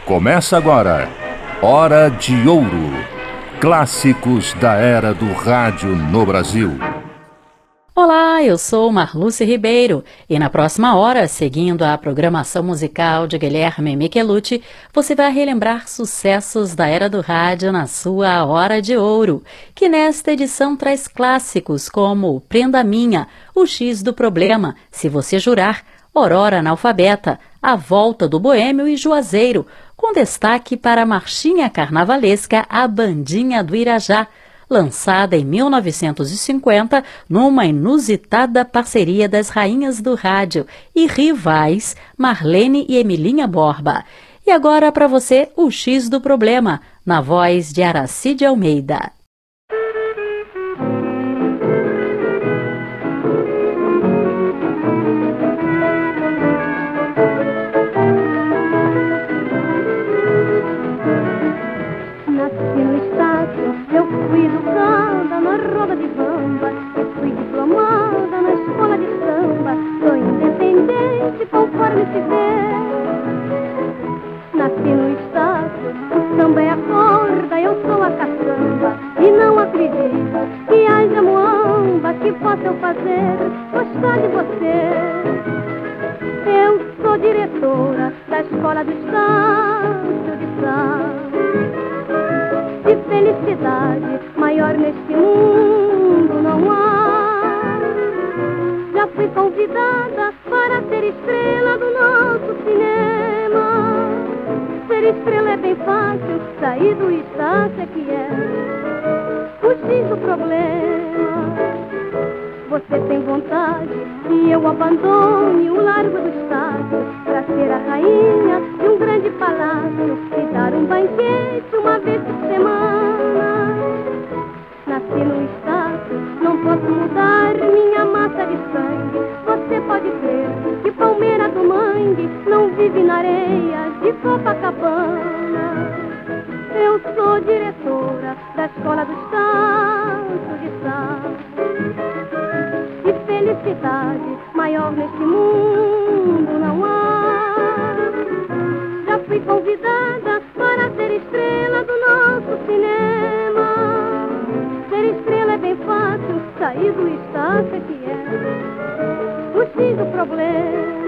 Começa agora, Hora de Ouro. Clássicos da era do rádio no Brasil. Olá, eu sou Marluce Ribeiro e na próxima hora, seguindo a programação musical de Guilherme Michelucci, você vai relembrar sucessos da era do rádio na sua Hora de Ouro, que nesta edição traz clássicos como Prenda Minha, O X do Problema, Se Você Jurar, Aurora Analfabeta, A Volta do Boêmio e Juazeiro, com destaque para a marchinha carnavalesca A Bandinha do Irajá, lançada em 1950 numa inusitada parceria das rainhas do rádio e rivais Marlene e Emilinha Borba. E agora para você, O X do Problema, na voz de Aracide Almeida. Conforme se vê, nasci no estado, o samba é a corda, eu sou a caçamba, e não acredito que haja muamba que possa eu fazer gostar de você. Eu sou diretora da escola do estado de Sá, de felicidade maior neste mundo não há. Já fui convidada para ser estrela do nosso cinema. Ser estrela é bem fácil, sair do estácio é que é o X do problema. Você tem vontade que eu abandone o largo do estado para ser a rainha de um grande palácio e dar um banquete uma vez por semana. Nasci no estado, não posso mudar minha massa de sangue. Você pode crer que palmeira do mangue não vive na areia de Copacabana. Eu sou diretora da escola do estado de Sá, e felicidade maior neste mundo não há. Já fui convidada para ser estrela do nosso cinema. Ser estrela é bem fácil, sair do estácio é que é o X do problema.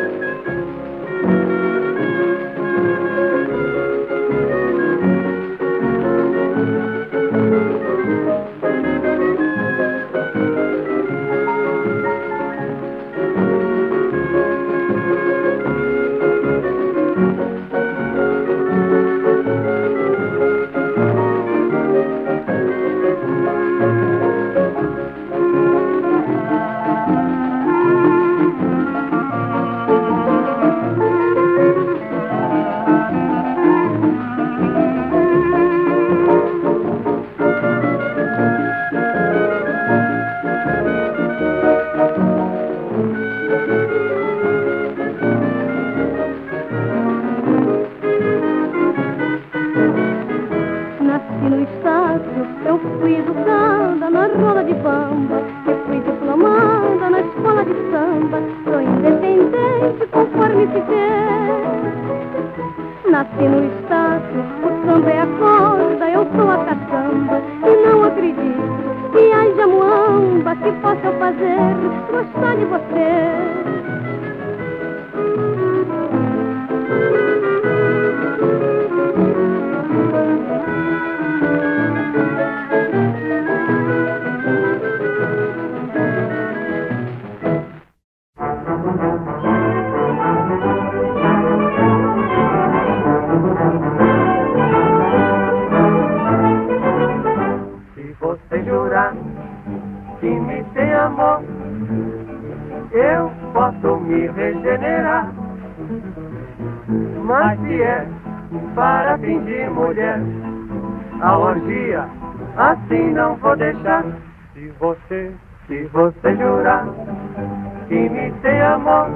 Mas se é para fingir mulher, a orgia assim não vou deixar. Se você jurar que me tem amor,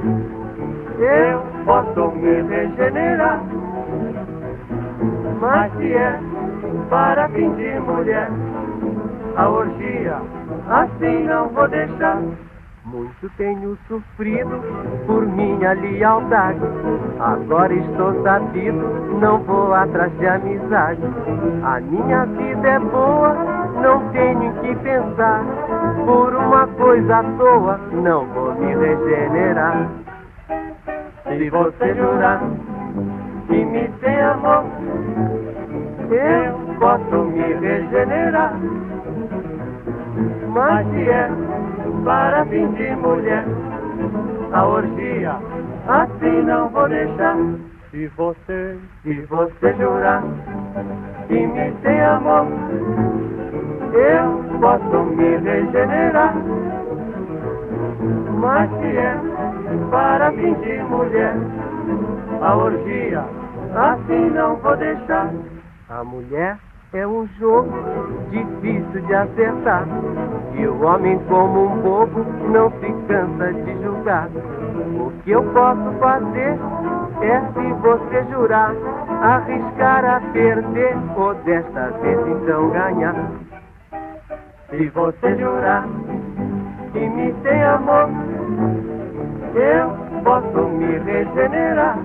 eu posso me regenerar. Mas se é para fingir mulher, a orgia assim não vou deixar. Muito tenho sofrido por minha lealdade. Agora estou sabido, não vou atrás de amizade. A minha vida é boa, não tenho em que pensar. Por uma coisa à toa, não vou me regenerar. Se você jurar que me tem amor, eu posso me regenerar. Mas se é para fingir mulher, a orgia assim não vou deixar. Se você jurar que me tem amor, eu posso me regenerar. Mas se é para fingir mulher, a orgia assim não vou deixar. A mulher é um jogo difícil de acertar, e o homem, como um bobo, não se cansa de julgar. O que eu posso fazer é, se você jurar, arriscar a perder, ou desta vez então ganhar. Se você jurar que me tem amor, eu posso me regenerar.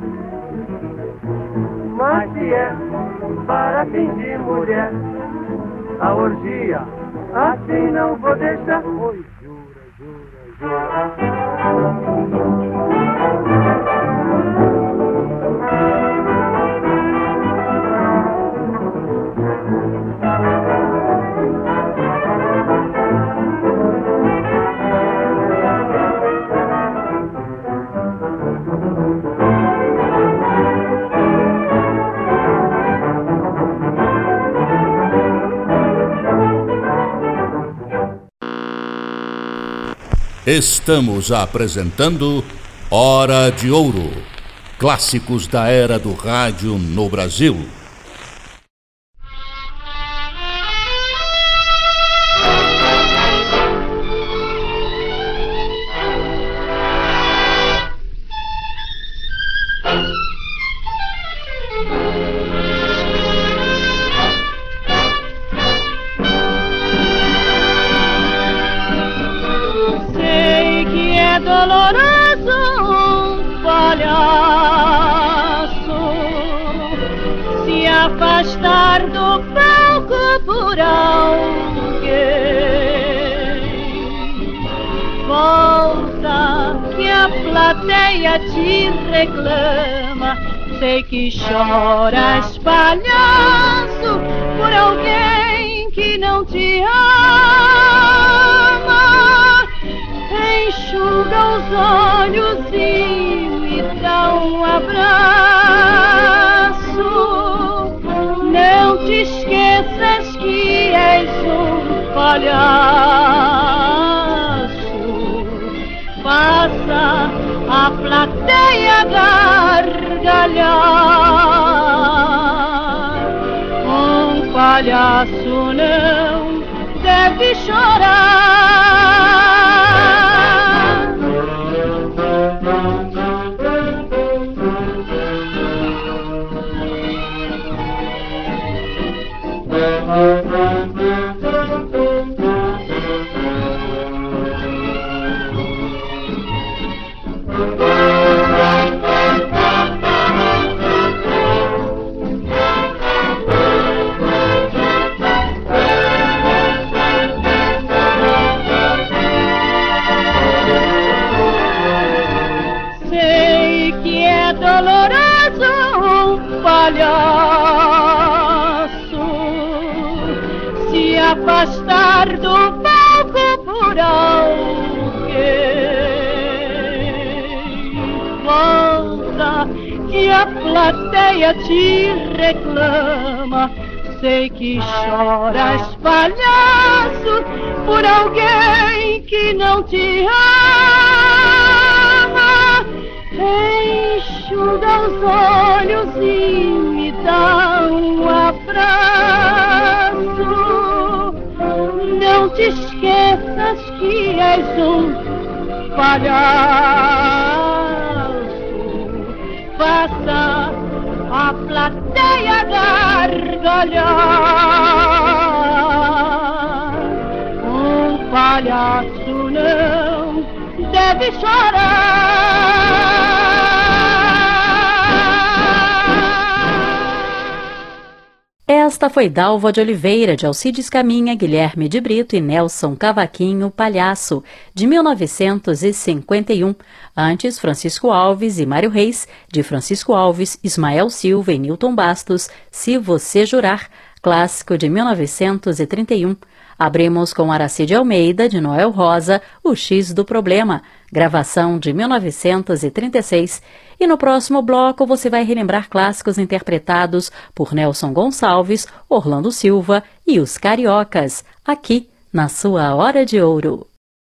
Mas se é para fingir mulher, a orgia assim não vou deixar. Oi, jura. Estamos apresentando Hora de Ouro, clássicos da era do rádio no Brasil. Afastar do palco por alguém. Volta que a plateia te reclama. Sei que choras, palhaço, por alguém que não te ama. Enxuga os olhos e me dá um abraço. Não te esqueças que és um palhaço. Faça a plateia gargalhar. Um palhaço não deve chorar. Sei que é doloroso um palhaço se afastar do palco por alguém. Volta que a plateia te reclama. Sei que choras, palhaço, por alguém que não te ama. Enxuga os olhos e me dá um abraço. Não te esqueças que és um palhaço. Faça a plateia gargalhar. Um palhaço não deve chorar. Esta foi Dalva de Oliveira, de Alcides Caminha, Guilherme de Brito e Nelson Cavaquinho Palhaço, de 1951. Antes, Francisco Alves e Mário Reis, de Francisco Alves, Ismael Silva e Nilton Bastos, Se Você Jurar, clássico de 1931. Abrimos com Aracide Almeida, de Noel Rosa, O X do Problema, gravação de 1936. E no próximo bloco você vai relembrar clássicos interpretados por Nelson Gonçalves, Orlando Silva e os Cariocas, aqui na sua Hora de Ouro.